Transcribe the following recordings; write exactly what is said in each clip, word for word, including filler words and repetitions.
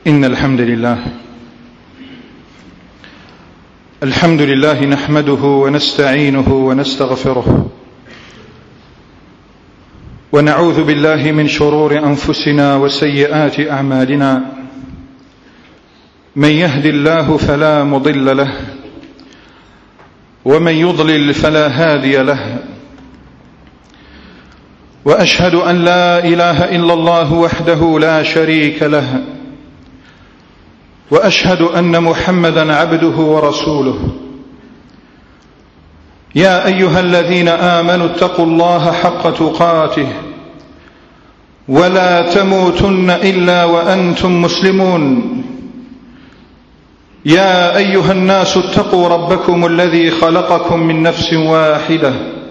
إن الحمد لله الحمد لله نحمده ونستعينه ونستغفره ونعوذ بالله من شرور أنفسنا وسيئات أعمالنا. من يهد الله فلا مضل له ومن يضلل فلا هادي له، وأشهد أن لا إله إلا الله وحده لا شريك له، وأشهد أن محمدا عبده ورسوله. يا أيها الذين آمنوا اتقوا الله حق تقاته ولا تموتن إلا وأنتم مسلمون. يا أيها الناس اتقوا ربكم الذي خلقكم من نفس واحدة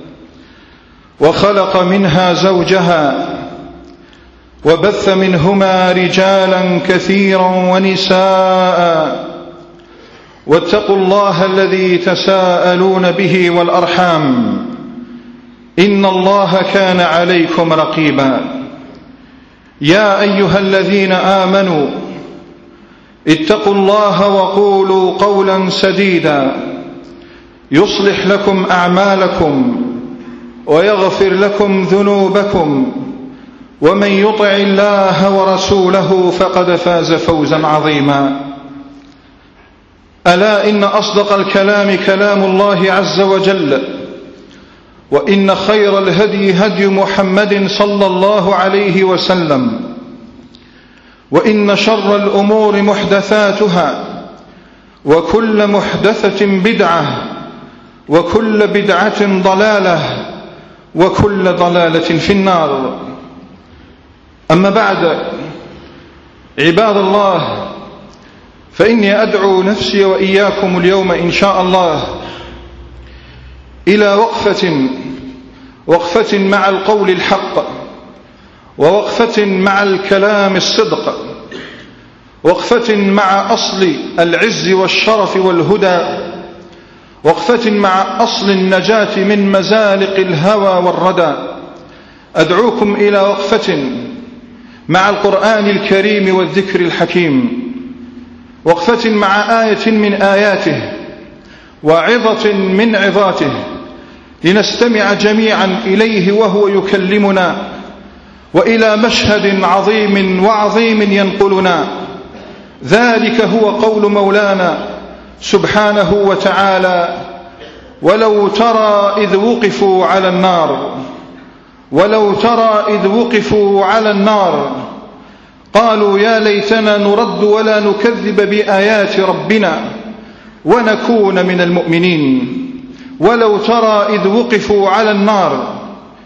وخلق منها زوجها وبث منهما رجالا كثيرا ونساء، واتقوا الله الذي تساءلون به والأرحام إن الله كان عليكم رقيبا. يا أيها الذين آمنوا اتقوا الله وقولوا قولا سديدا يصلح لكم أعمالكم ويغفر لكم ذنوبكم، ومن يطع الله ورسوله فقد فاز فوزا عظيما. ألا إن أصدق الكلام كلام الله عز وجل، وإن خير الهدي هدي محمد صلى الله عليه وسلم، وإن شر الأمور محدثاتها، وكل محدثة بدعة، وكل بدعة ضلالة، وكل ضلالة في النار. أما بعد، عباد الله، فإني أدعو نفسي وإياكم اليوم إن شاء الله إلى وقفة وقفة مع القول الحق، ووقفة مع الكلام الصدق، وقفة مع أصل العز والشرف والهدى، وقفة مع أصل النجاة من مزالق الهوى والردى. أدعوكم إلى وقفة مع القرآن الكريم والذكر الحكيم، وقفة مع آية من آياته وعظة من عظاته، لنستمع جميعا إليه وهو يكلمنا، وإلى مشهد عظيم وعظيم ينقلنا. ذلك هو قول مولانا سبحانه وتعالى: ولو ترى إذ وقفوا على النار ولو ترى إذ وقفوا على النار قالوا يا ليتنا نرد ولا نكذب بآيات ربنا ونكون من المؤمنين. ولو ترى إذ وقفوا على النار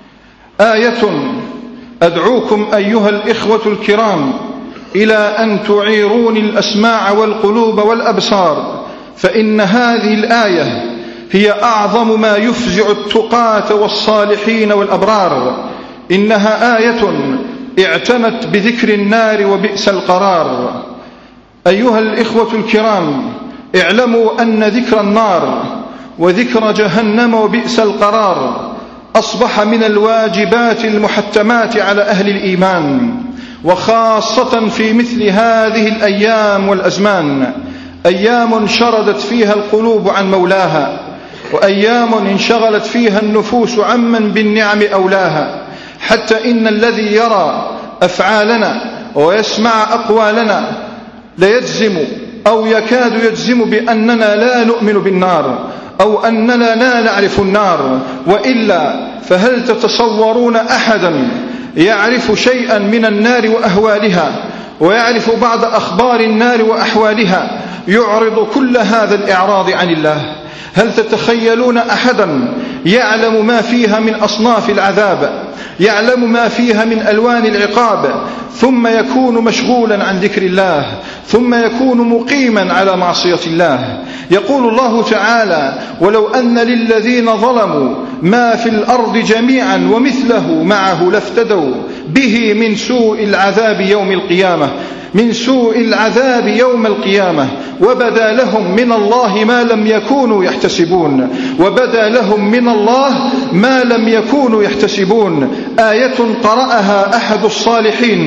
آية. أدعوكم أيها الإخوة الكرام إلى أن تعيروني الأسماع والقلوب والأبصار، فإن هذه الآية هي أعظم ما يفزع التقاة والصالحين والأبرار. إنها آية اعتنت بذكر النار وبئس القرار. أيها الإخوة الكرام، اعلموا أن ذكر النار وذكر جهنم وبئس القرار أصبح من الواجبات المحتمات على أهل الإيمان، وخاصة في مثل هذه الأيام والأزمان، أيام شردت فيها القلوب عن مولاها، وأيام انشغلت فيها النفوس عمن بالنعم أولاها، حتى إن الذي يرى أفعالنا ويسمع أقوالنا ليجزم أو يكاد يجزم بأننا لا نؤمن بالنار، أو أننا لا نعرف النار. وإلا فهل تتصورون أحدا يعرف شيئا من النار وأهوالها، ويعرف بعض أخبار النار وأحوالها، يعرض كل هذا الإعراض عن الله؟ هل تتخيلون أحدا يعلم ما فيها من أصناف العذاب، يعلم ما فيها من ألوان العقاب، ثم يكون مشغولا عن ذكر الله، ثم يكون مقيما على معصية الله؟ يقول الله تعالى: ولو أن للذين ظلموا ما في الأرض جميعا ومثله معه لافتدوا به من سوء العذاب يوم القيامة من سوء العذاب يوم القيامة وبدا لهم من الله ما لم يكونوا يحتسبون وبدا لهم من الله ما لم يكونوا يحتسبون. آية قرأها أحد الصالحين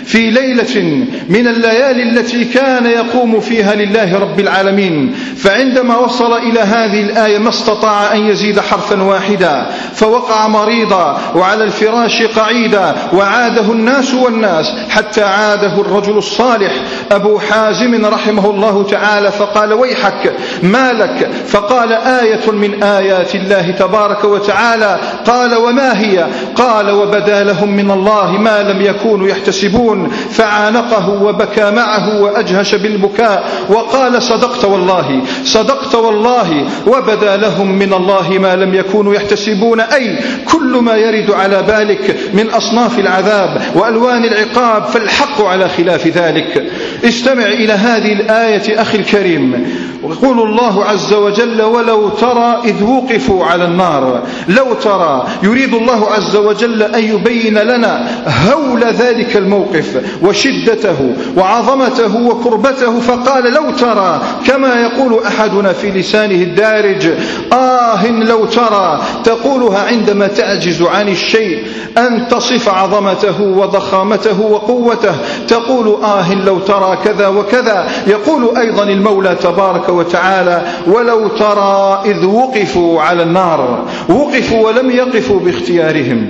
في ليلة من الليالي التي كان يقوم فيها لله رب العالمين، فعندما وصل إلى هذه الآية ما استطاع أن يزيد حرفا واحدا، فوقع مريضا وعلى الفراش قعيدا، وعاده الناس والناس حتى عاده الرجل الصالح أبو حازم رحمه الله تعالى، فقال: ويحك ما لك؟ فقال: آية من آيات الله تبارك وتعالى. قال: وما هي؟ قال: وبدا لهم من الله ما لم يكونوا يحتسبون، فعانقه وبكى معه وأجهش بالبكاء وقال: صدقت والله صدقت والله، وبدا لهم من الله ما لم يكونوا يحتسبون، أي كل ما يرد على بالك من أصناف العذاب وألوان العقاب فالحق على خلاف ذلك. استمع إلى هذه الآية أخي الكريم. ويقول الله عز وجل: ولو ترى إذ وقفوا على النار. لو ترى، يريد الله عز وجل أن يبين لنا هول ذلك الموقف وشدته وعظمته وكربته، فقال: لو ترى، كما يقول أحدنا في لسانه الدارج: آه لو ترى، تقولها عندما تعجز عن الشيء أن تصف عظمته وضخامته وقوته، تقول آه لو ترى كذا وكذا. يقول أيضا المولى تبارك وتعالى: ولو ترى إذ وقفوا على النار. وقفوا ولم يقفوا باختيارهم،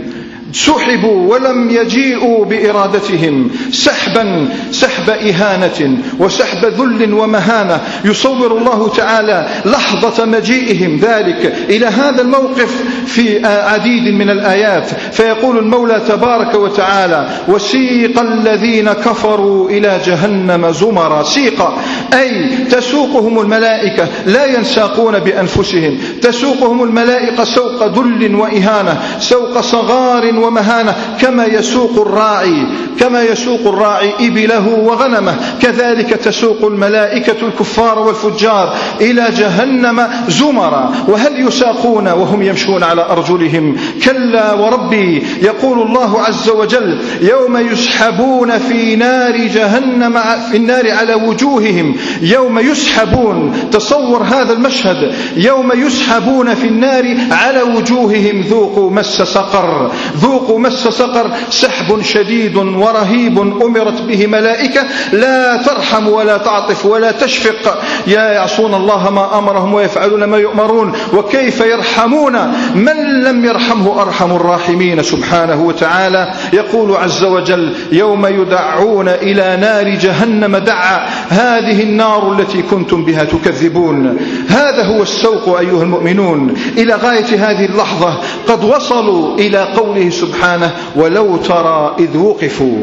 سحبوا ولم يجيئوا بإرادتهم، سحبا سحب إهانة وسحب ذل ومهانة. يصور الله تعالى لحظة مجيئهم ذلك إلى هذا الموقف في عديد من الآيات، فيقول المولى تبارك وتعالى: وسيق الذين كفروا إلى جهنم زمرا. سيق أي تسوقهم الملائكة، لا ينساقون بأنفسهم، تسوقهم الملائكة سوق ذل وإهانة، سوق صغار ومهانة، كما يسوق الراعي كما يسوق الراعي إبله وغنمه، كذلك تسوق الملائكة الكفار والفجار إلى جهنم زمرا. وهل يساقون وهم يمشون على أرجلهم؟ كلا وربي. يقول الله عز وجل: يوم يسحبون في نار جهنم، في النار على وجوههم، يوم يسحبون. تصور هذا المشهد: يوم يسحبون في النار على وجوههم، ذوقوا مس سقر، ذوقوا مس سقر. سحب شديد ورهيب أمرت به ملائكة لا ترحم ولا تعطف ولا تشفق، يا يعصون الله ما أمرهم ويفعلون ما يؤمرون، وكيف يرحمون من لم يرحمه أرحم الراحمين سبحانه وتعالى. يقول عز وجل: يوم يدعون إلى نار جهنم دعا، هذه النار التي كنتم بها تكذبون. هذا هو السوق أيها المؤمنون إلى غاية هذه اللحظة. قد وصلوا إلى قوله سبحانه: ولو ترى إذ وقفوا.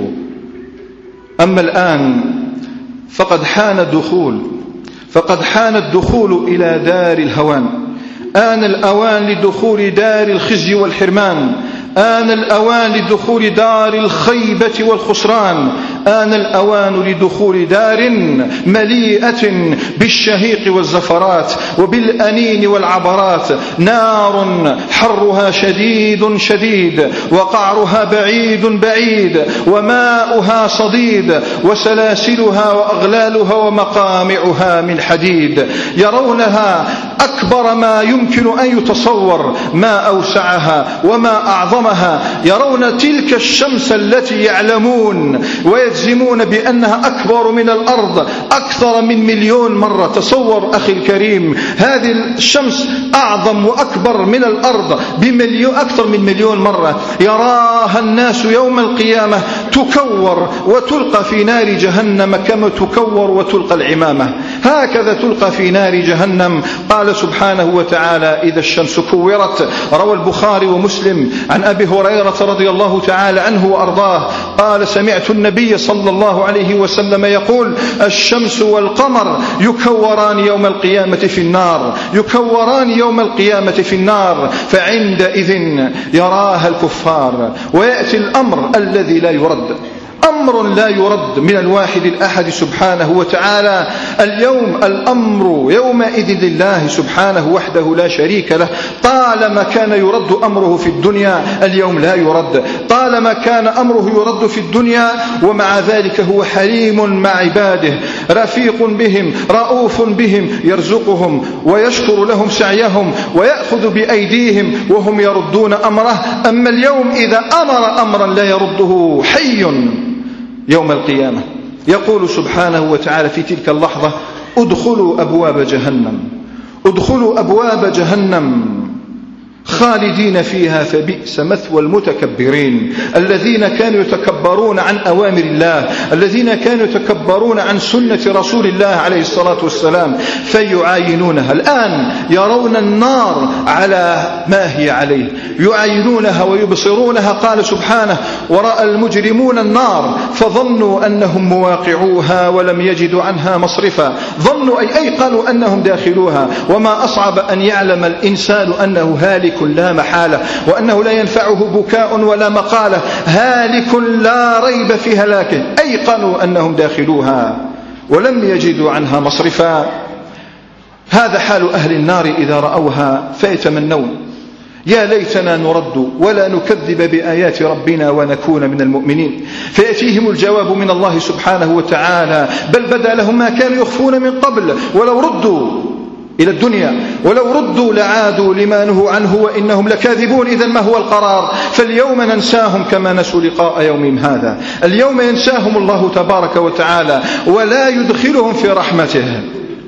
أما الآن فقد حان الدخول فقد حان الدخول إلى دار الهوان. آن الأوان لدخول دار الخزي والحرمان، آن الأوان لدخول دار الخيبة والخسران، آن الأوان لدخول دار مليئة بالشهيق والزفرات وبالأنين والعبرات، نار حرها شديد شديد وقعرها بعيد بعيد وماؤها صديد وسلاسلها وأغلالها ومقامعها من حديد. يرونها أكبر ما يمكن أن يتصور، ما أوسعها وما أعظمها. يرون تلك الشمس التي يعلمون ويجزمون بأنها أكبر من الأرض أكثر من مليون مرة. تصور أخي الكريم، هذه الشمس أعظم وأكبر من الأرض بمليون، أكثر من مليون مرة. يراها الناس يوم القيامة تكور وتلقى في نار جهنم كما تكور وتلقى العمامة، هكذا تلقى في نار جهنم. قال سبحانه وتعالى: إذا الشمس كورت. روى البخاري ومسلم عن أبي هريرة رضي الله تعالى عنه وأرضاه قال: سمعت النبي صلى الله عليه وسلم يقول: الشمس والقمر يكوران يوم القيامة في النار، يكوران يوم القيامة في النار، فعندئذ يراها الكفار. ويأتي الأمر الذي لا يرد، أمر لا يرد من الواحد الأحد سبحانه وتعالى. اليوم الأمر يومئذ لله سبحانه وحده لا شريك له. طالما كان يرد أمره في الدنيا، اليوم لا يرد. طالما كان أمره يرد في الدنيا، ومع ذلك هو حليم مع عباده، رفيق بهم، رؤوف بهم، يرزقهم ويشكر لهم سعيهم ويأخذ بأيديهم وهم يردون أمره. أما اليوم إذا أمر أمرا لا يرده حي يوم القيامة. يقول سبحانه وتعالى في تلك اللحظة: ادخلوا أبواب جهنم ادخلوا أبواب جهنم خالدين فيها فبئس مثوى المتكبرين، الذين كانوا يتكبرون عن أوامر الله، الذين كانوا يتكبرون عن سنة رسول الله عليه الصلاة والسلام، فيعاينونها. الآن يرون النار على ما هي عليه، يعاينونها ويبصرونها. قال سبحانه: ورأى المجرمون النار فظنوا أنهم مواقعوها ولم يجدوا عنها مصرفا. ظنوا أي أيقنوا أنهم داخلوها. وما أصعب أن يعلم الإنسان أنه هالك لا محالة، وأنه لا ينفعه بكاء ولا مقالة، هالك لا ريب في هلاكه. أيقنوا أنهم داخلوها ولم يجدوا عنها مصرفا. هذا حال أهل النار إذا رأوها فيتمنون: يا ليتنا نرد ولا نكذب بآيات ربنا ونكون من المؤمنين. فيأتيهم الجواب من الله سبحانه وتعالى: بل بدا لهم ما كانوا يخفون من قبل، ولو ردوا إلى الدنيا ولو ردوا لعادوا لما نهوا عنه وإنهم لكاذبون. إذن ما هو القرار؟ فاليوم ننساهم كما نسوا لقاء يومهم هذا. اليوم ينساهم الله تبارك وتعالى ولا يدخلهم في رحمته.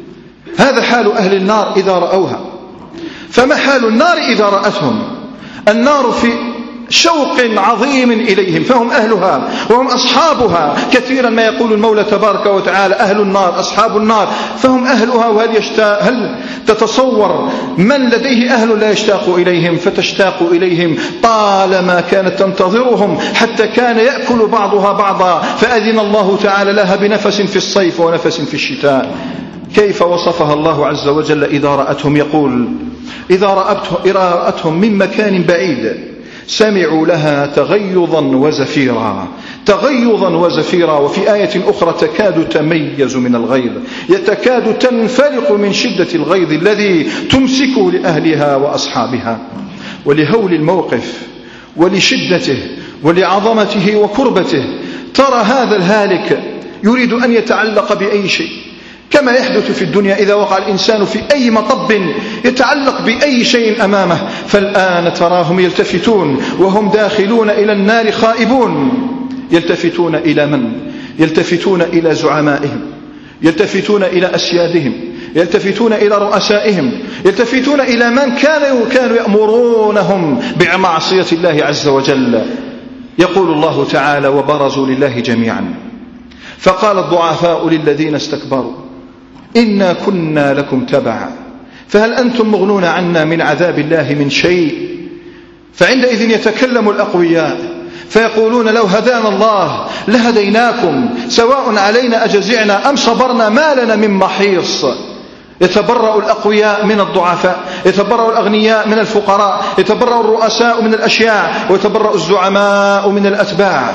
هذا حال أهل النار إذا رأوها. فما حال النار إذا رأتهم؟ النار في شوق عظيم إليهم، فهم أهلها وهم أصحابها. كثيرا ما يقول المولى تبارك وتعالى: أهل النار أصحاب النار، فهم أهلها. وهل يشتاق هل تتصور من لديه أهل لا يشتاق إليهم؟ فتشتاق إليهم طالما كانت تنتظرهم، حتى كان يأكل بعضها بعضا، فأذن الله تعالى لها بنفس في الصيف ونفس في الشتاء. كيف وصفها الله عز وجل إذا رأتهم؟ يقول: إذا رأتهم من مكان بعيد سمعوا لها تغيظا وزفيرا. تغيظا وزفيرا. وفي آية أخرى: تكاد تميز من الغيظ، يتكاد تنفلق من شدة الغيظ الذي تمسكه لأهلها وأصحابها. ولهول الموقف ولشدته ولعظمته وكربته ترى هذا الهالك يريد أن يتعلق بأي شيء، كما يحدث في الدنيا إذا وقع الإنسان في أي مطب يتعلق بأي شيء أمامه. فالآن تراهم يلتفتون وهم داخلون إلى النار خائبون. يلتفتون إلى من؟ يلتفتون إلى زعمائهم، يلتفتون إلى أسيادهم، يلتفتون إلى رؤسائهم، يلتفتون إلى من كانوا كانوا يأمرونهم بمعصية الله عز وجل. يقول الله تعالى: وبرزوا لله جميعا فقال الضعفاء للذين استكبروا إنا كنا لكم تبعا فهل أنتم مغنون عنا من عذاب الله من شيء. فعندئذ يتكلم الأقوياء فيقولون: لو هدانا الله لهديناكم سواء علينا أجزعنا أم صبرنا ما لنا من محيص. يتبرأ الأقوياء من الضعفاء، يتبرأ الأغنياء من الفقراء، يتبرأ الرؤساء من الأشياع، ويتبرأ الزعماء من الأتباع.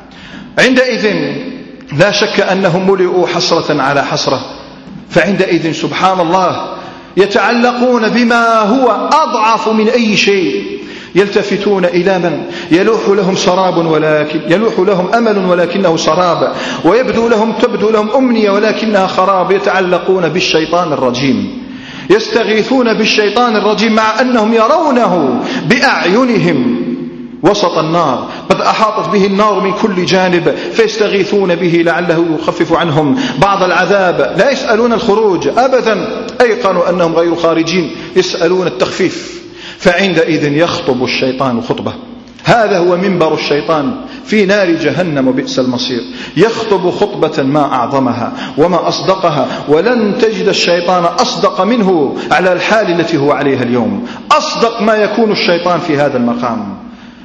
عندئذ لا شك أنهم ملئوا حسرة على حسرة. فعندئذ سبحان الله يتعلقون بما هو أضعف من أي شيء. يلتفتون إلى من يلوح لهم سراب ولكن يلوح لهم أمل ولكنه سراب، ويبدو لهم تبدو لهم أمنية ولكنها خراب. يتعلقون بالشيطان الرجيم، يستغيثون بالشيطان الرجيم مع أنهم يرونه بأعينهم وسط النار، قد أحاطت به النار من كل جانب، فيستغيثون به لعله يخفف عنهم بعض العذاب. لا يسألون الخروج أبدا، أيقنوا أنهم غير خارجين، يسألون التخفيف. فعندئذ يخطب الشيطان خطبة. هذا هو منبر الشيطان في نار جهنم وبئس المصير. يخطب خطبة ما أعظمها وما أصدقها، ولن تجد الشيطان أصدق منه على الحال التي هو عليها اليوم. أصدق ما يكون الشيطان في هذا المقام.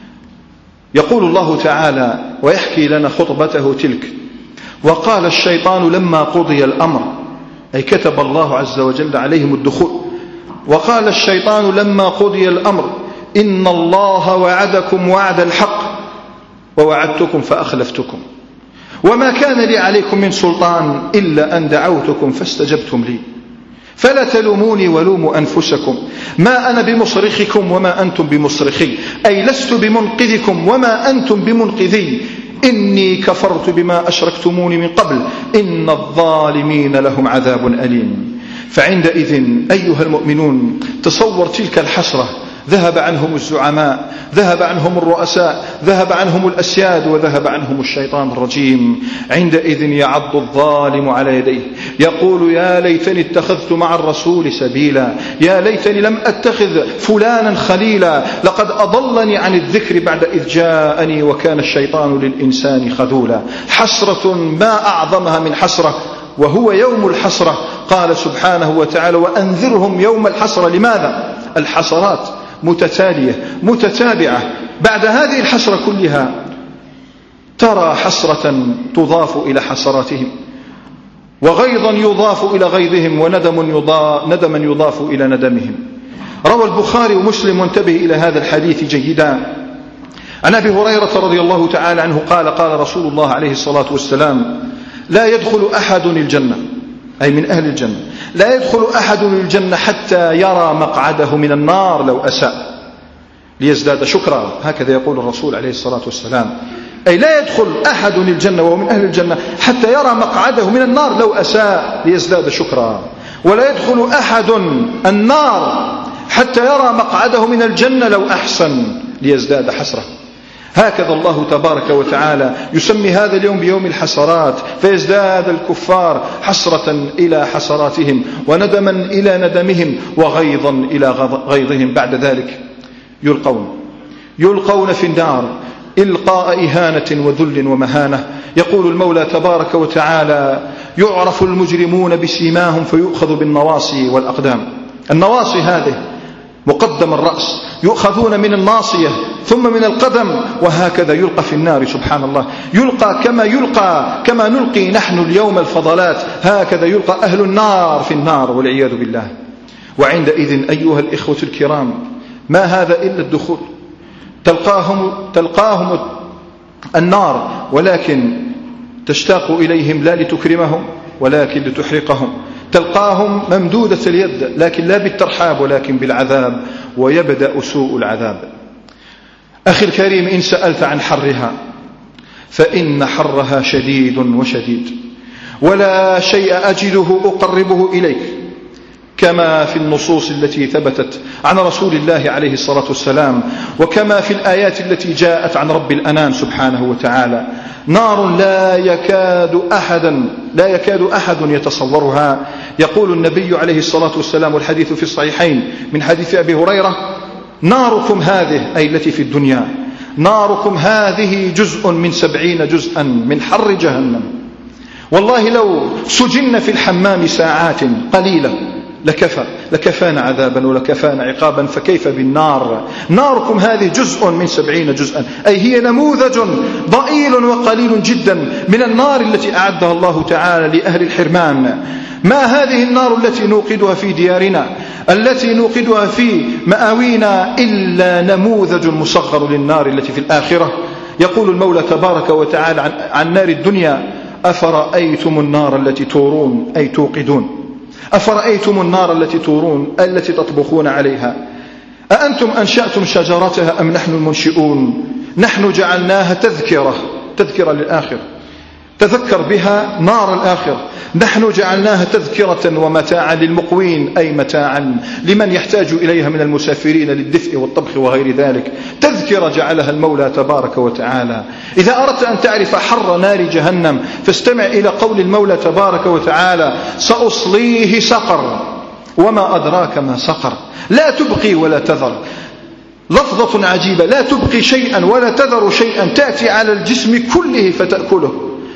يقول الله تعالى ويحكي لنا خطبته تلك: وقال الشيطان لما قضي الأمر، أي كتب الله عز وجل عليهم الدخول. وقال الشيطان لما قضي الأمر إن الله وعدكم وعد الحق ووعدتكم فأخلفتكم وما كان لي عليكم من سلطان إلا أن دعوتكم فاستجبتم لي فلا تلوموني ولوموا أنفسكم ما أنا بمصرخكم وما أنتم بمصرخي، أي لست بمنقذكم وما أنتم بمنقذي، إني كفرت بما أشركتموني من قبل إن الظالمين لهم عذاب أليم. فعندئذ أيها المؤمنون تصور تلك الحسرة ذهب عنهم الزعماء، ذهب عنهم الرؤساء، ذهب عنهم الأسياد، وذهب عنهم الشيطان الرجيم. عندئذ يعض الظالم على يديه يقول يا ليتني اتخذت مع الرسول سبيلا، يا ليتني لم أتخذ فلانا خليلا، لقد أضلني عن الذكر بعد إذ جاءني وكان الشيطان للإنسان خذولا. حسرة ما أعظمها من حسرة، وهو يوم الحسرة. قال سبحانه وتعالى وأنذرهم يوم الحسرة. لماذا؟ الحسرات متتالية متتابعة. بعد هذه الحسرة كلها ترى حسرة تضاف إلى حسراتهم، وغيظا يضاف إلى غيظهم، وندم يضاف ندما يضاف إلى ندمهم. روى البخاري ومسلم، وانتبه إلى هذا الحديث جيدا، عن أبي هريرة رضي الله تعالى عنه قال قال رسول الله عليه الصلاة والسلام لا يدخل أحد الجنة، أي من أهل الجنة، لا يدخل أحد الجنة حتى يرى مقعده من النار لو أساء ليزداد شكرا. هكذا يقول الرسول عليه الصلاة والسلام، أي لا يدخل أحد الجنة وهو من أهل الجنة حتى يرى مقعده من النار لو أساء ليزداد شكرا، ولا يدخل أحد النار حتى يرى مقعده من الجنة لو أحسن ليزداد حسرة. هكذا الله تبارك وتعالى يسمي هذا اليوم بيوم الحسرات، فيزداد الكفار حسرة إلى حسراتهم، وندما إلى ندمهم، وغيظا إلى غيظهم. بعد ذلك يلقون يلقون في النار إلقاء إهانة وذل ومهانة. يقول المولى تبارك وتعالى يعرف المجرمون بسيماهم فيؤخذ بالنواصي والأقدام. النواصي هذه مقدم الرأس، يؤخذون من الناصية ثم من القدم، وهكذا يلقى في النار. سبحان الله، يلقى كما يلقى كما نلقي نحن اليوم الفضلات، هكذا يلقى أهل النار في النار والعياذ بالله. وعندئذ أيها الإخوة الكرام ما هذا إلا الدخول. تلقاهم, تلقاهم النار، ولكن تشتاق إليهم لا لتكرمهم ولكن لتحرقهم. تلقاهم ممدودة اليد، لكن لا بالترحاب ولكن بالعذاب، ويبدأ سوء العذاب. أخي الكريم، إن سألت عن حرها فإن حرها شديد وشديد، ولا شيء أجده أقربه إليك كما في النصوص التي ثبتت عن رسول الله عليه الصلاة والسلام، وكما في الآيات التي جاءت عن رب الأنام سبحانه وتعالى. نار لا يكاد أحدا لا يكاد أحد يتصورها. يقول النبي عليه الصلاة والسلام، والحديث في الصحيحين من حديث أبي هريرة: ناركم هذه، أي التي في الدنيا، ناركم هذه جزء من سبعين جزءا من حر جهنم. والله لو سجن في الحمام ساعات قليلة لكفى لكفانا عذابا ولكفانا عقابا، فكيف بالنار؟ ناركم هذه جزء من سبعين جزءا، أي هي نموذج ضئيل وقليل جدا من النار التي أعدها الله تعالى لأهل الحرمان. ما هذه النار التي نوقدها في ديارنا، التي نوقدها في مآوينا، إلا نموذج مصغر للنار التي في الآخرة. يقول المولى تبارك وتعالى عن, عن نار الدنيا: أفرأيتم النار التي تورون، أي توقدون، أفرأيتم النار التي تورون التي تطبخون عليها، أأنتم أنشأتم شجرتها أم نحن المنشئون؟ نحن جعلناها تذكرة تذكرة للآخر، تذكر بها نار الآخر. نحن جعلناها تذكرة ومتاعا للمقوين، أي متاعا لمن يحتاج إليها من المسافرين للدفء والطبخ وغير ذلك. تذكرة جعلها المولى تبارك وتعالى. إذا أردت أن تعرف حر نار جهنم فاستمع إلى قول المولى تبارك وتعالى: سأصليه سقر وما أدراك ما سقر، لا تبقي ولا تذر. لفظة عجيبة، لا تبقي شيئا ولا تذر شيئا، تأتي على الجسم كله فتأكله،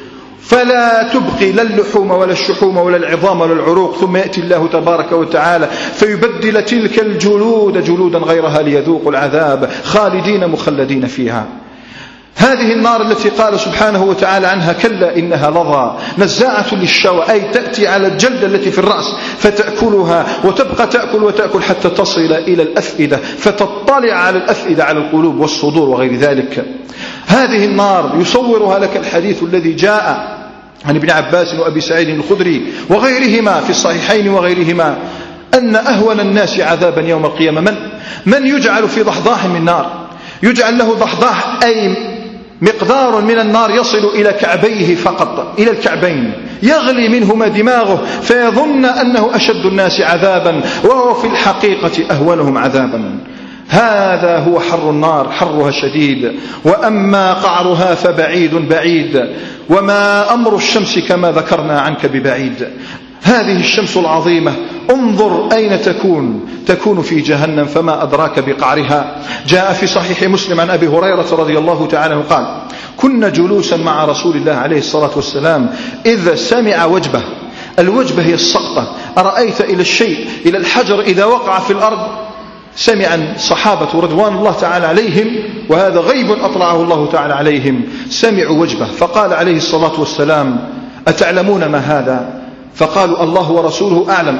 فلا تبقي لا اللحوم ولا الشحوم ولا العظام ولا العروق، ثم يأتي الله تبارك وتعالى فيبدل تلك الجلود جلودا غيرها ليذوقوا العذاب خالدين مخلدين فيها. هذه النار التي قال سبحانه وتعالى عنها: كلا إنها لظى نزاعة للشوى، أي تأتي على الجلدة التي في الرأس فتأكلها، وتبقى تأكل وتأكل حتى تصل إلى الأفئدة فتطلع على الأفئدة، على القلوب والصدور وغير ذلك. هذه النار يصورها لك الحديث الذي جاء عن ابن عباس وأبي سعيد الخدري وغيرهما في الصحيحين وغيرهما، أن أهون الناس عذابا يوم القيامة من من يجعل في ضحضاح من نار، يجعل له ضحضاح، أي مقدار من النار يصل إلى كعبيه فقط، إلى الكعبين، يغلي منهما دماغه فيظن أنه أشد الناس عذابا وهو في الحقيقة أهونهم عذابا. هذا هو حر النار، حرها شديد، وأما قعرها فبعيد بعيد، وما أمر الشمس كما ذكرنا عنك ببعيد. هذه الشمس العظيمة انظر أين تكون، تكون في جهنم، فما أدراك بقعرها. جاء في صحيح مسلم عن أبي هريرة رضي الله تعالى عنه قال: كنا جلوسا مع رسول الله عليه الصلاة والسلام إذ سمع وجبة. الوجبة هي السقطة. أرأيت إلى الشيء، إلى الحجر إذا وقع في الأرض، سمع الصحابة رضوان الله تعالى عليهم، وهذا غيب أطلعه الله تعالى عليهم، سمعوا وجبة، فقال عليه الصلاة والسلام: أتعلمون ما هذا؟ فقالوا: الله ورسوله أعلم.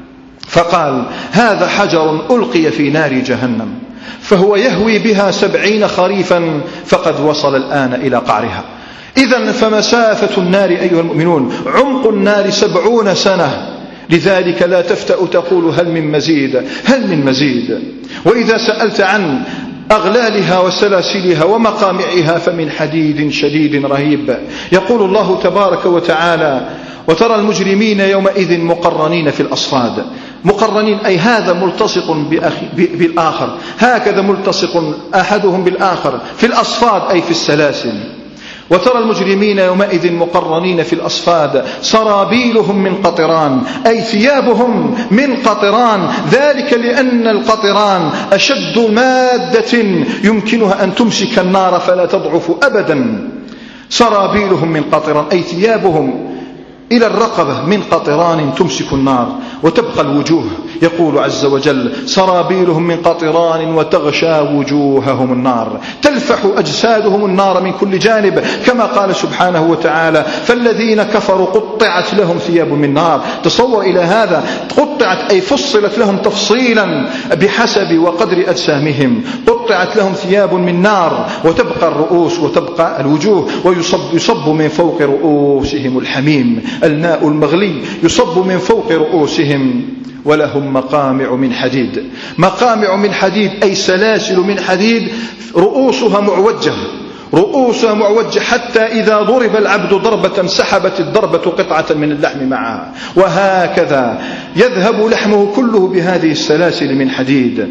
فقال: هذا حجر ألقي في نار جهنم، فهو يهوي بها سبعين خريفا، فقد وصل الآن إلى قعرها. إذن فمسافة النار أيها المؤمنون، عمق النار سبعون سنة، لذلك لا تفتأ تقول هل من مزيد، هل من مزيد. وإذا سألت عن أغلالها وسلاسلها ومقامعها فمن حديد شديد رهيب. يقول الله تبارك وتعالى: وترى المجرمين يومئذ مقرنين في الأصفاد. مقرنين أي هذا ملتصق بالآخر، هكذا ملتصق أحدهم بالآخر في الأصفاد أي في السلاسل. وترى المجرمين يومئذ مقرنين في الأصفاد سرابيلهم من قطران أي ثيابهم من قطران، ذلك لأن القطران أشد مادة يمكنها أن تمسك النار فلا تضعف أبدا. سرابيلهم من قطران أي ثيابهم إلى الرقبة من قطران تمسك النار، وتبقى الوجوه. يقول عز وجل: سرابيلهم من قطران وتغشى وجوههم النار، تلفح أجسادهم النار من كل جانب، كما قال سبحانه وتعالى: فالذين كفروا قطعت لهم ثياب من نار. تصور إلى هذا، قطعت أي فصلت لهم تفصيلا بحسب وقدر أجسامهم، قطعت لهم ثياب من نار، وتبقى الرؤوس وتبقى الوجوه، ويصب يصب من فوق رؤوسهم الحميم، الماء المغلي يصب من فوق رؤوسهم، ولهم مقامع من حديد. مقامع من حديد أي سلاسل من حديد، رؤوسها معوجة، رؤوسها معوجة حتى إذا ضرب العبد ضربة سحبت الضربة قطعة من اللحم معها، وهكذا يذهب لحمه كله بهذه السلاسل من حديد.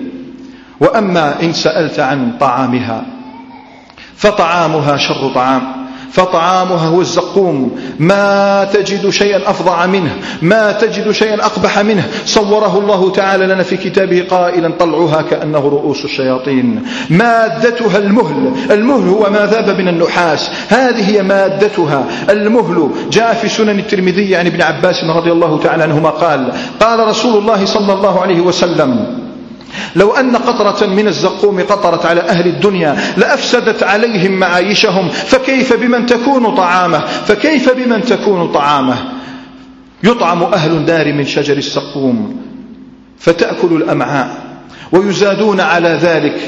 وأما إن سألت عن طعامها فطعامها شر طعام، فطعامها هو الزقوم، ما تجد شيئا أفظع منه، ما تجد شيئا أقبح منه. صوره الله تعالى لنا في كتابه قائلا: طلعها كأنه رؤوس الشياطين. مادتها المهل، المهل هو ما ذاب من النحاس، هذه هي مادتها المهل. جاء في سنن الترمذي عن ابن عباس رضي الله تعالى عنهما قال: قال رسول الله صلى الله عليه وسلم: لو أن قطرة من الزقوم قطرت على أهل الدنيا لأفسدت عليهم معايشهم، فكيف بمن تكون طعامه، فكيف بمن تكون طعامه. يطعم أهل النار من شجر الزقوم فتأكل الأمعاء، ويزادون على ذلك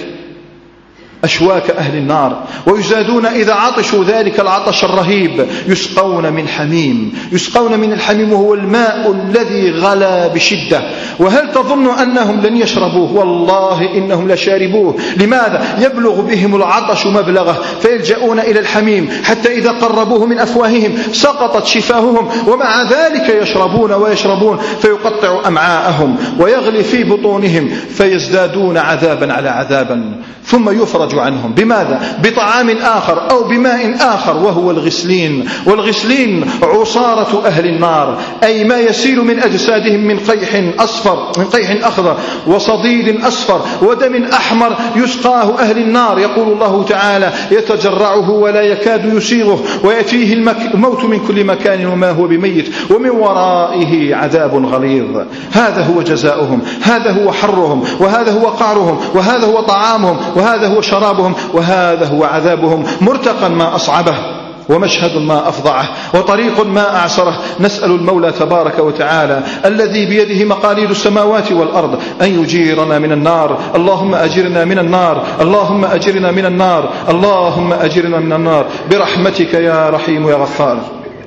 أشواك أهل النار، ويزادون إذا عطشوا ذلك العطش الرهيب يسقون من حميم، يسقون من الحميم وهو الماء الذي غلا بشدة. وهل تظن أنهم لن يشربوه؟ والله إنهم لشاربوه. لماذا؟ يبلغ بهم العطش مبلغه فيلجؤون إلى الحميم حتى إذا قربوه من أفواههم سقطت شفاههم، ومع ذلك يشربون ويشربون فيقطع أمعاءهم ويغلي في بطونهم فيزدادون عذابا على عذابا، ثم يفرج عنهم. بماذا؟ بطعام آخر أو بماء آخر وهو الغسلين. والغسلين عصارة أهل النار، أي ما يسيل من أجسادهم من قيح أصفر، من قيح أخضر وصديد أصفر ودم أحمر يسقاه أهل النار. يقول الله تعالى: يتجرعه ولا يكاد يسيغه ويأتيه الموت من كل مكان وما هو بميت ومن ورائه عذاب غليظ. هذا هو جزاؤهم، هذا هو حرهم، وهذا هو قعرهم، وهذا هو طعامهم، وهذا هو شرابهم، وهذا هو عذابهم. مرتقا ما أصعبه، ومشهد ما أفضعه، وطريق ما أعسره. نسأل المولى تبارك وتعالى الذي بيده مقاليد السماوات والأرض أن يجيرنا من النار. اللهم أجرنا من النار، اللهم أجرنا من النار، اللهم أجرنا من النار برحمتك يا رحيم يا غفار.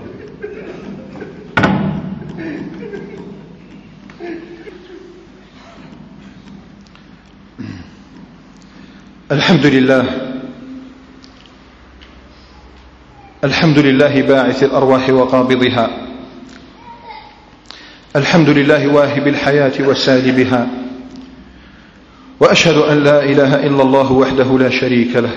الحمد لله، الحمد لله باعث الأرواح وقابضها، الحمد لله واهب الحياة وسالبها، وأشهد أن لا إله إلا الله وحده لا شريك له،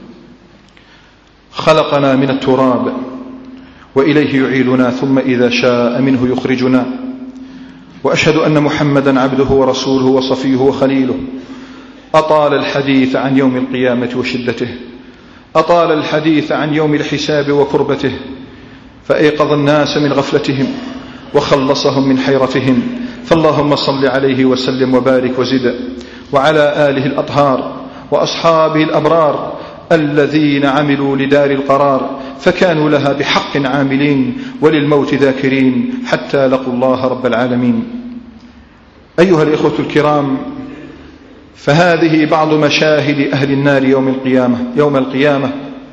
خلقنا من التراب وإليه يعيدنا ثم إذا شاء منه يخرجنا. وأشهد أن محمدا عبده ورسوله وصفيه وخليله، أطال الحديث عن يوم القيامة وشدته، أطال الحديث عن يوم الحساب وكربته، فأيقظ الناس من غفلتهم وخلصهم من حيرتهم. فاللهم صل عليه وسلم وبارك وزد، وعلى آله الأطهار وأصحابه الأبرار الذين عملوا لدار القرار فكانوا لها بحق عاملين وللموت ذاكرين حتى لقوا الله رب العالمين. أيها الإخوة الكرام، فهذه بعض مشاهد أهل النار يوم القيامة يوم القيامة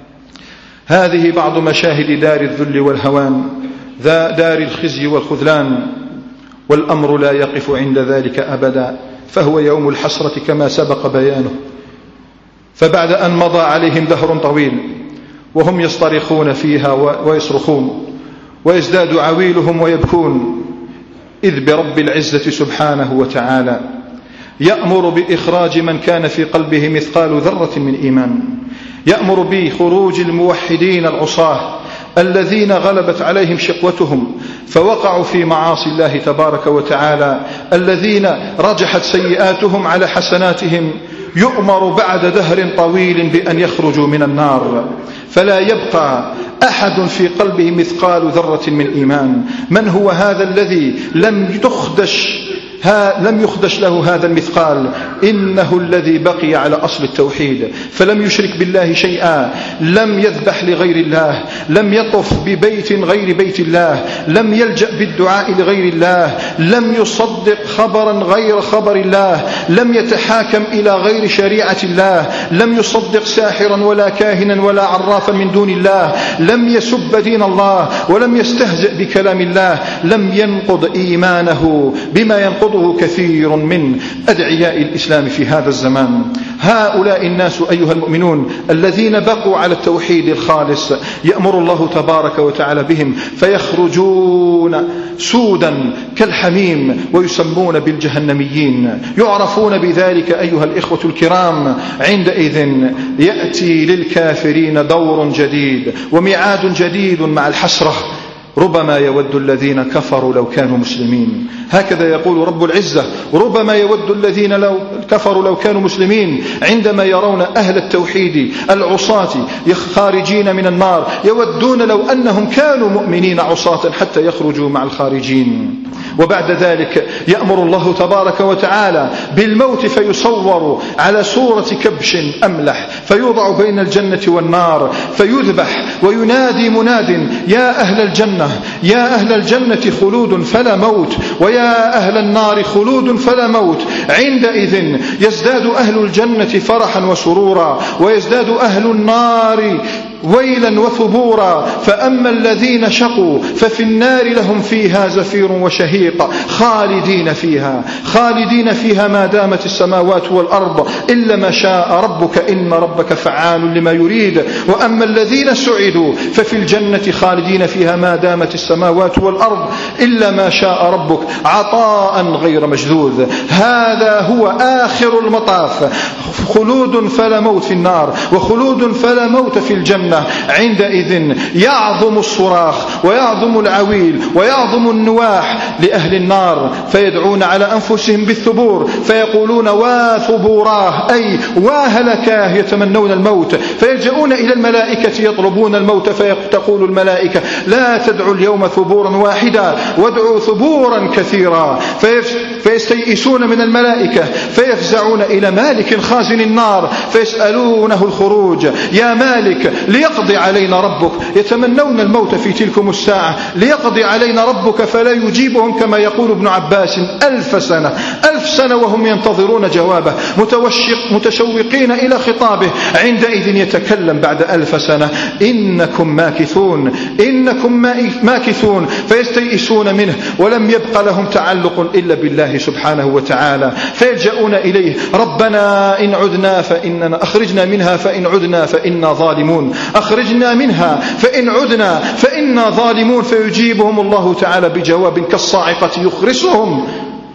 هذه بعض مشاهد دار الذل والهوان، ذا دار الخزي والخذلان، والأمر لا يقف عند ذلك أبدا، فهو يوم الحسرة كما سبق بيانه. فبعد أن مضى عليهم دهر طويل وهم يصطرخون فيها ويصرخون ويزداد عويلهم ويبكون، إذ برب العزة سبحانه وتعالى يأمر بإخراج من كان في قلبه مثقال ذرة من إيمان، يأمر بخروج الموحدين العصاة الذين غلبت عليهم شقوتهم فوقعوا في معاصي الله تبارك وتعالى، الذين رجحت سيئاتهم على حسناتهم، يؤمر بعد دهر طويل بأن يخرجوا من النار، فلا يبقى أحد في قلبه مثقال ذرة من إيمان. من هو هذا الذي لم تخدش ها لم يخدش له هذا المثقال؟ إنه الذي بقي على أصل التوحيد، فلم يشرك بالله شيئا، لم يذبح لغير الله، لم يطف ببيت غير بيت الله، لم يلجأ بالدعاء لغير الله، لم يصدق خبرا غير خبر الله، لم يتحاكم إلى غير شريعة الله، لم يصدق ساحرا ولا كاهنا ولا عرافا من دون الله، لم يسب دين الله ولم يستهزئ بكلام الله، لم ينقض إيمانه بما ينقض كثير من أدعياء الإسلام في هذا الزمان. هؤلاء الناس أيها المؤمنون الذين بقوا على التوحيد الخالص يأمر الله تبارك وتعالى بهم فيخرجون سودا كالحميم ويسمون بالجهنميين، يعرفون بذلك أيها الإخوة الكرام. عندئذ يأتي للكافرين دور جديد وميعاد جديد مع الحسرة، ربما يود الذين كفروا لو كانوا مسلمين. هكذا يقول رب العزة: ربما يود الذين لو كفروا لو كانوا مسلمين، عندما يرون أهل التوحيد العصاة خارجين من النار يودون لو أنهم كانوا مؤمنين عصاة حتى يخرجوا مع الخارجين. وبعد ذلك يأمر الله تبارك وتعالى بالموت فيصور على صورة كبش أملح فيوضع بين الجنة والنار فيذبح، وينادي مناد: يا أهل الجنة يا أهل الجنة خلود فلا موت، ويا أهل النار خلود فلا موت. عندئذ يزداد أهل الجنة فرحا وسرورا، ويزداد أهل النار ويلا وثبورا. فأما الذين شقوا ففي النار لهم فيها زفير وشهيق خالدين فيها خالدين فيها ما دامت السماوات والأرض إلا ما شاء ربك إن ربك فعال لما يريد. وأما الذين سعدوا ففي الجنة خالدين فيها ما دامت السماوات والأرض إلا ما شاء ربك عطاء غير مجذوذ. هذا هو آخر المطاف، خلود فلا موت في النار وخلود فلا موت في الجنة. عندئذ يعظم الصراخ ويعظم العويل ويعظم النواح لأهل النار، فيدعون على أنفسهم بالثبور فيقولون: واثبوراه، أي واهلكاه، يتمنون الموت. فيلجؤون إلى الملائكة يطلبون الموت، فتقول الملائكة: لا تدعوا اليوم ثبورا واحدا وادعوا ثبورا كثيرا. فيستيئسون من الملائكة فيفزعون إلى مالك خازن النار فيسألونه الخروج: يا مالك ليقضي علينا ربك. يتمنون الموت في تلكم الساعة: ليقضي علينا ربك. فلا يجيبهم كما يقول ابن عباس ألف سنة ألف سنة وهم ينتظرون جوابه متشوقين إلى خطابه. عندئذ يتكلم بعد ألف سنة: إنكم ماكثون إنكم ماكثون. فيستيئسون منه ولم يبق لهم تعلق إلا بالله سبحانه وتعالى، فيلجؤون إليه: ربنا إن عدنا فإننا أخرجنا منها فإن عدنا فإنا ظالمون أخرجنا منها فإن عدنا فإنا ظالمون. فيجيبهم الله تعالى بجواب كالصاعقة يخرسهم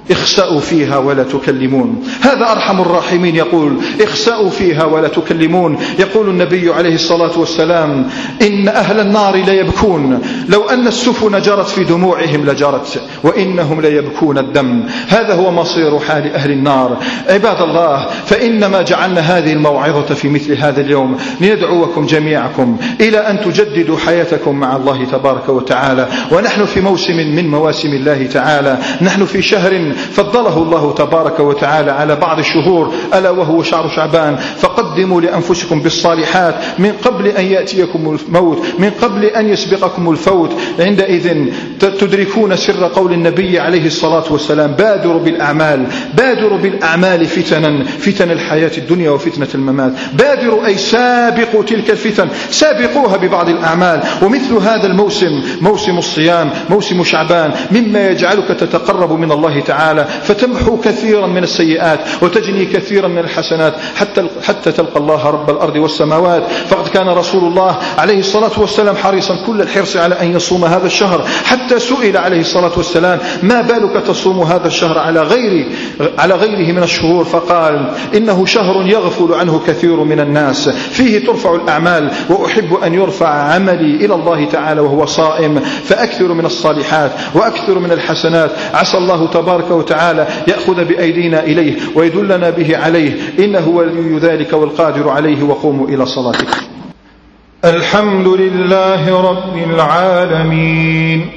اخسأوا فيها ولا تكلمون. هذا أرحم الراحمين يقول اخسأوا فيها ولا تكلمون. يقول النبي عليه الصلاة والسلام إن أهل النار ليبكون لو أن السفن جرت في دموعهم لجرت وإنهم ليبكون الدم. هذا هو مصير حال أهل النار. عباد الله، فإنما جعلنا هذه الموعظة في مثل هذا اليوم لندعوكم جميعكم إلى أن تجددوا حياتكم مع الله تبارك وتعالى. ونحن في موسم من مواسم الله تعالى، نحن في شهر فضله الله تبارك وتعالى على بعض الشهور ألا وهو شهر شعبان. فقدموا لأنفسكم بالصالحات من قبل أن يأتيكم الموت، من قبل أن يسبقكم الفوت. عندئذ تدركون سر قول النبي عليه الصلاة والسلام بادروا بالأعمال، بادروا بالأعمال فتنا، فتن الحياة الدنيا وفتنة الممات. بادروا أي سابقوا تلك الفتن، سابقوها ببعض الأعمال. ومثل هذا الموسم موسم الصيام، موسم شعبان، مما يجعلك تتقرب من الله تعالى فتمحو كثيرا من السيئات وتجني كثيرا من الحسنات حتى حتى تلقى الله رب الأرض والسماوات. فقد كان رسول الله عليه الصلاة والسلام حريصا كل الحرص على أن يصوم هذا الشهر، حتى سئل عليه الصلاة والسلام ما بالك تصوم هذا الشهر على غير على غيره من الشهور؟ فقال إنه شهر يغفل عنه كثير من الناس، فيه ترفع الأعمال، وأحب أن يرفع عملي إلى الله تعالى وهو صائم، فأكثر من الصالحات وأكثر من الحسنات. عسى الله تبارك وتعالى يأخذ بأيدينا إليه ويدلنا به عليه، إنه ولي ذلك والقادر عليه. وقوموا إلى صلاتكم. الحمد لله رب العالمين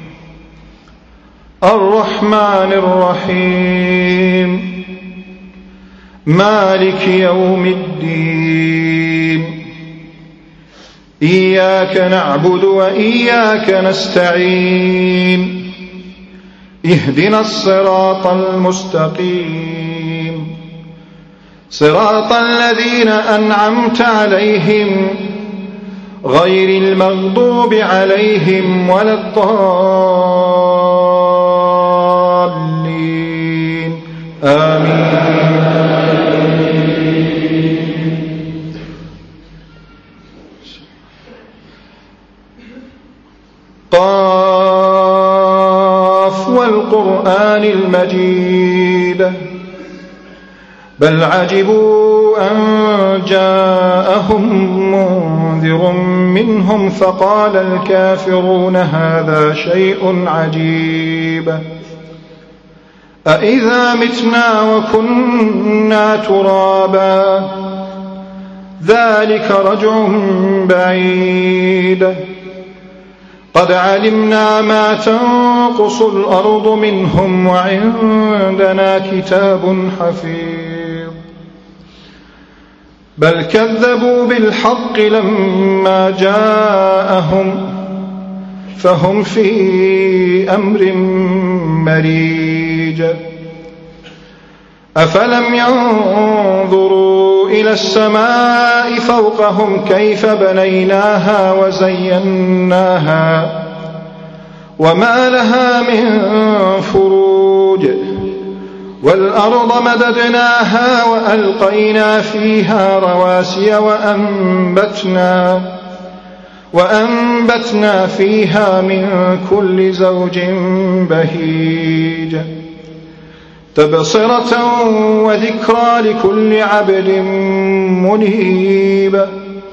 الرحمن الرحيم مالك يوم الدين إياك نعبد وإياك نستعين اهدنا الصراط المستقيم صراط الذين أنعمت عليهم غير المغضوب عليهم ولا الضالين آمين. قاف والقرآن المجيد بل عجبوا أن جاءهم منذر منهم فقال الكافرون هذا شيء عجيب أإذا متنا وكنا ترابا ذلك رجع بعيد قد علمنا ما تنقص الأرض منهم وعندنا كتاب حفيظ بل كذبوا بالحق لما جاءهم فهم في أمر مريج أفلم ينظروا إلى السماء فوقهم كيف بنيناها وزيناها وما لها من فروج والأرض مددناها وألقينا فيها رواسي وأنبتنا وأنبتنا فيها من كل زوج بهيج تبصرة وذكرى لكل عبد منيب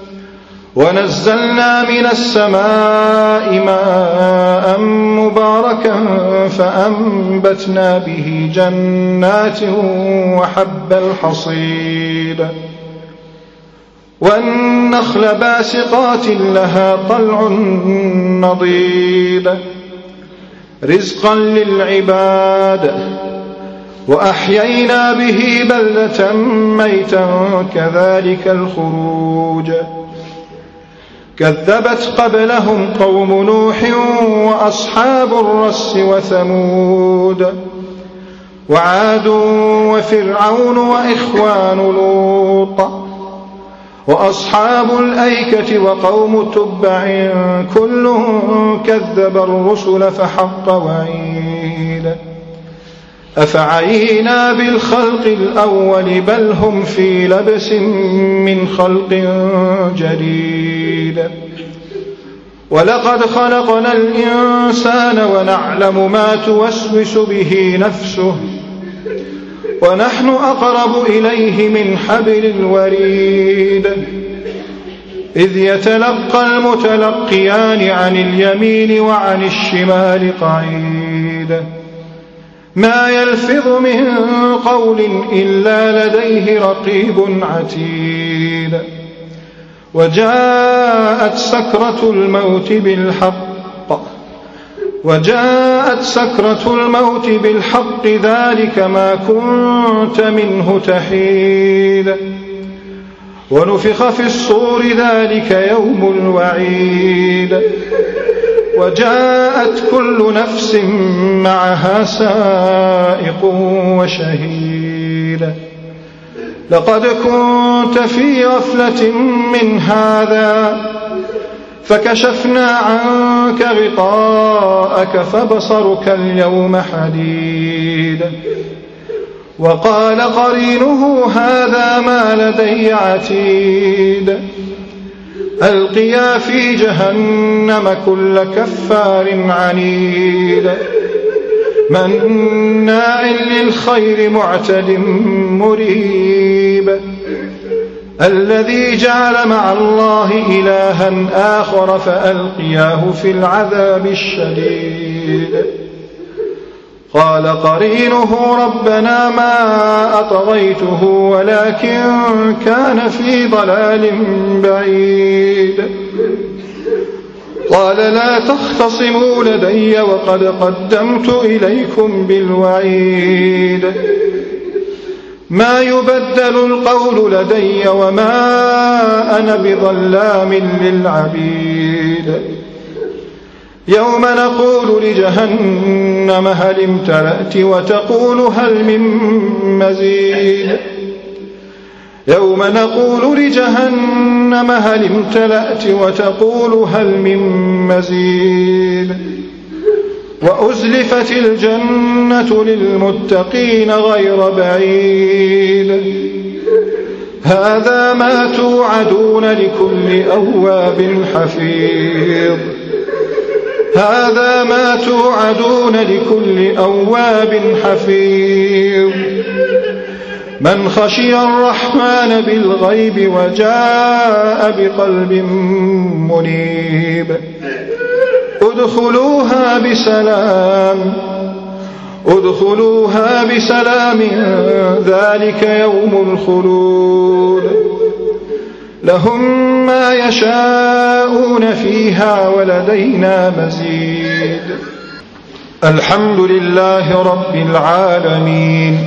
ونزلنا من السماء ماء مباركا فأنبتنا به جنات وحب الحصيد والنخل باسقات لها طلع نضيد رزقا للعباد وأحيينا به بلدة ميتا كذلك الخروج كذبت قبلهم قوم نوح وأصحاب الرس وثمود وعاد وفرعون وإخوان لوط وأصحاب الأيكة وقوم تبع كل كذب الرسل فحق وعيد أفعينا بالخلق الأول بل هم في لبس من خلق جديد ولقد خلقنا الإنسان ونعلم ما توسوس به نفسه ونحن أقرب إليه من حبل الوريد إذ يتلقى المتلقيان عن اليمين وعن الشمال قعيد ما يلفظ من قول إلا لديه رقيب عتيد وجاءت سكرة الموت بالحق وجاءت سكرة الموت بالحق ذلك ما كنت منه تحيد ونفخ في الصور ذلك يوم الوعيد وجاءت كل نفس معها سائق وشهيد لقد كنت في غفلة من هذا فكشفنا عنك غطاءك فبصرك اليوم حديد وقال قرينه هذا ما لدي عتيد ألقيا في جهنم كل كفار عنيد مناع للخير معتد مريب الذي جعل مع الله إلها آخر فألقياه في العذاب الشديد قال قرينه ربنا ما أطغيته ولكن كان في ضلال بعيد قال لا تختصموا لدي وقد قدمت إليكم بالوعيد ما يبدل القول لدي وما أنا بظلام للعبيد يوم نقول لجهنم هل امتلأت وتقول هل من مزيد يوم نقول لجهنم هل امتلأت وتقول هل من مزيد وأزلفت الجنة للمتقين غير بعيد هذا ما توعدون لكل أواب حفيظ هذا ما توعدون لكل أواب حفيظ من خشي الرحمن بالغيب وجاء بقلب منيب ادخلوها بسلام ادخلوها بسلام ذلك يوم الخلود لهم ما يشاءون فيها ولدينا مزيد الحمد لله رب العالمين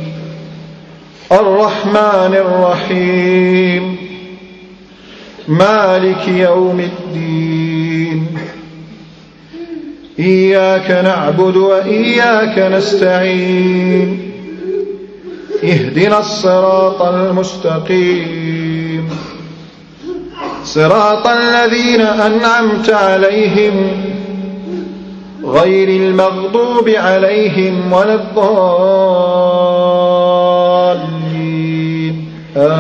الرحمن الرحيم مالك يوم الدين إياك نعبد وإياك نستعين اهدنا الصراط المستقيم صراط الذين أنعمت عليهم غير المغضوب عليهم ولا الضالين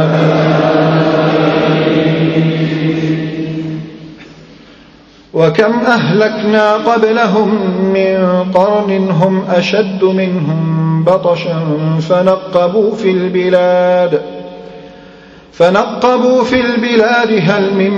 آمين وكم أهلكنا قبلهم من قرن هم أشد منهم بطشا فنقبوا في البلاد فنقبوا في البلاد هل من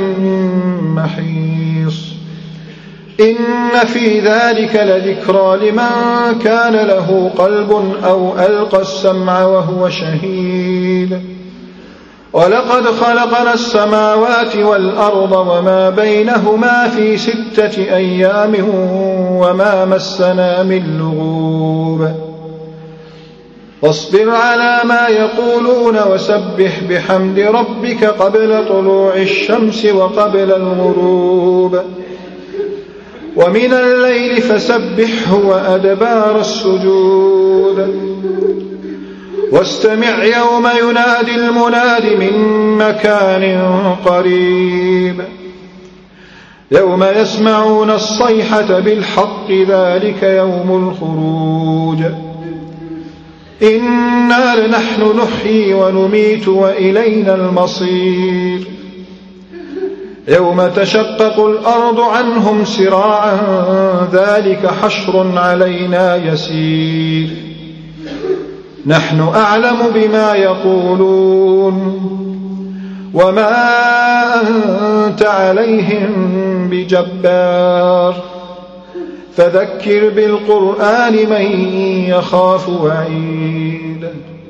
محيص إن في ذلك لذكرى لمن كان له قلب أو ألقى السمع وهو شهيد ولقد خلقنا السماوات والأرض وما بينهما في ستة أيام وما مسنا من لغوب واصبر على ما يقولون وسبح بحمد ربك قبل طلوع الشمس وقبل الغروب ومن الليل فسبحه وأدبار السجود واستمع يوم ينادي المناد من مكان قريب يوم يسمعون الصيحة بالحق ذلك يوم الخروج إنا لنحن نحيي ونميت وإلينا المصير يوم تشقق الأرض عنهم سراعا ذلك حشر علينا يسير نحن أعلم بما يقولون وما أنت عليهم بجبار فذكر بالقرآن من يخاف وعيد